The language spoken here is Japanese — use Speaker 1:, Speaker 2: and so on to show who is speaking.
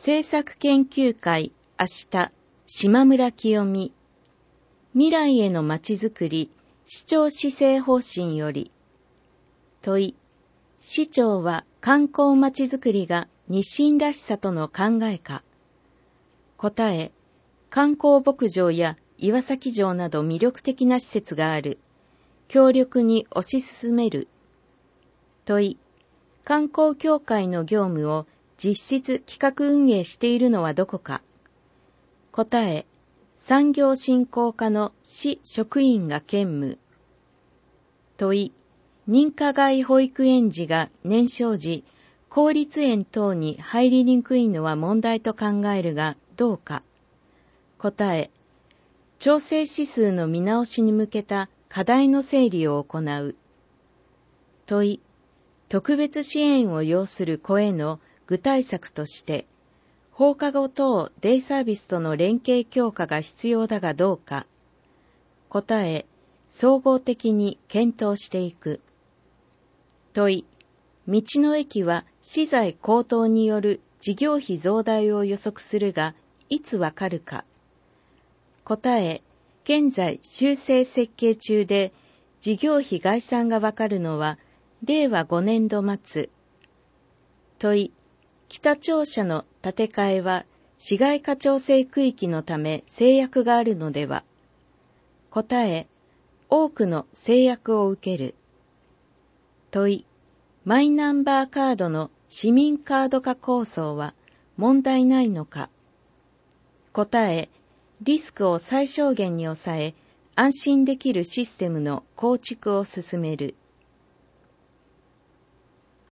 Speaker 1: 政策研究会明日島村清美未来へのまちづくり市長施政方針より問い市長は観光まちづくりが日清らしさとの考えか答え観光牧場や岩崎城など魅力的な施設がある強力に推し進める問い観光協会の業務を実質企画運営しているのはどこか答え産業振興課の市職員が兼務問い認可外保育園児が年少時公立園等に入りにくいのは問題と考えるがどうか答え調整指数の見直しに向けた課題の整理を行う問い特別支援を要する子への具体策として放課後等デイサービスとの連携強化が必要だがどうか答え総合的に検討していく問い道の駅は資材高騰による事業費増大を予測するがいつわかるか答え現在修正設計中で事業費概算がわかるのは令和5年度末問い北庁舎の建て替えは市街化調整区域のため制約があるのでは答え多くの制約を受ける問いマイナンバーカードの市民カード化構想は問題ないのか答えリスクを最小限に抑え安心できるシステムの構築を進める